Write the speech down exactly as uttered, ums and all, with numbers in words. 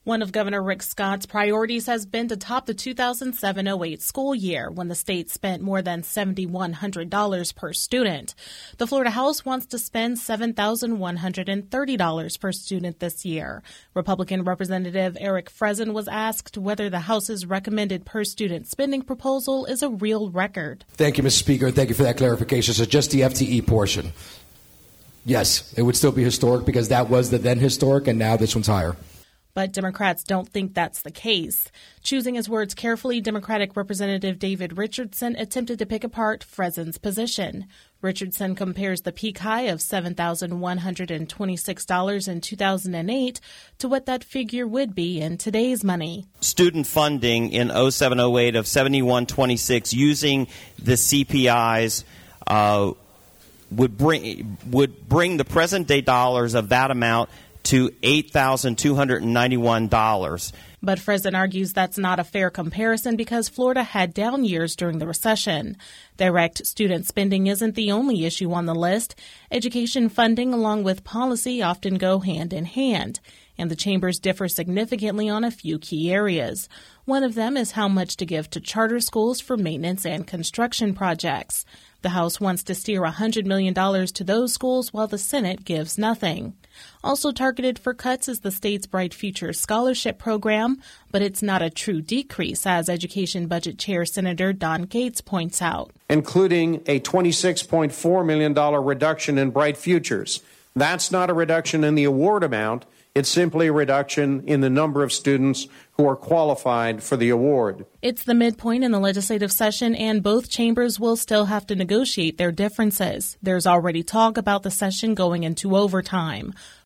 One of Governor Rick Scott's priorities has been to top the two thousand seven oh eight school year, when the state spent more than seven thousand one hundred dollars per student. The Florida House wants to spend seven thousand one hundred thirty dollars per student this year. Republican Representative Eric Frezin was asked whether the House's recommended per-student spending proposal is a real record. Thank you, Mister Speaker. Thank you for that clarification. So just the F T E portion. Yes, it would still be historic because that was the then historic, and now this one's higher. But Democrats don't think that's the case. Choosing his words carefully, Democratic Representative David Richardson attempted to pick apart Frezin's position. Richardson compares the peak high of seven thousand one hundred twenty-six dollars in two thousand eight to what that figure would be in today's money. Student funding in oh seven oh eight of seventy-one twenty-six using the C P Is uh, would bring would bring the present day dollars of that amount to eight thousand two hundred ninety-one dollars. But Frezin argues that's not a fair comparison because Florida had down years during the recession. Direct student spending isn't the only issue on the list. Education funding along with policy often go hand in hand, and the chambers differ significantly on a few key areas. One of them is how much to give to charter schools for maintenance and construction projects. The House wants to steer one hundred million dollars to those schools while the Senate gives nothing. Also targeted for cuts is the state's Bright Future Scholarship Program, but it's not a true decrease, as Education Budget Chair Senator Don Gates points out. Including a twenty-six point four million dollars reduction in Bright Futures. That's not a reduction in the award amount. It's simply a reduction in the number of students who are qualified for the award. It's the midpoint in the legislative session, and both chambers will still have to negotiate their differences. There's already talk about the session going into overtime.